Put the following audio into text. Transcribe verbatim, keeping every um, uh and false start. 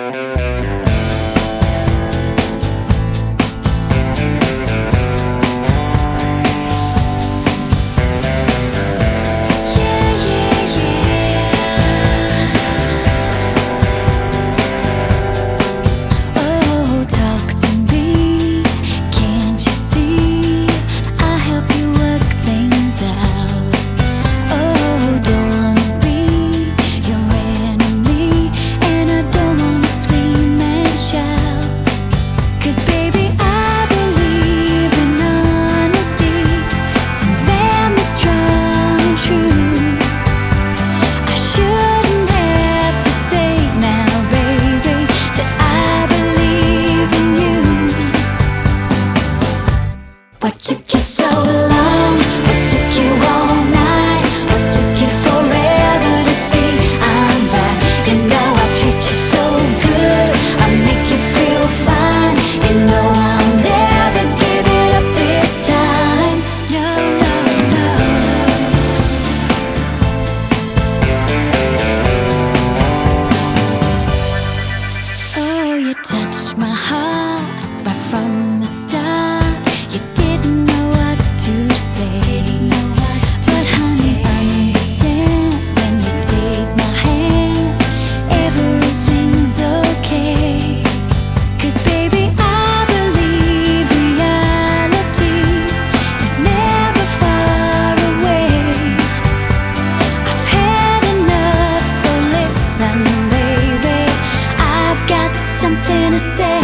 What took you so long? What took you all night? What took you forever to see I'm right? You know I treat you so good, I make you feel fine. You know I'll never give it up this time. No, no, no. Oh, you touched my heart right from the start. Something to say.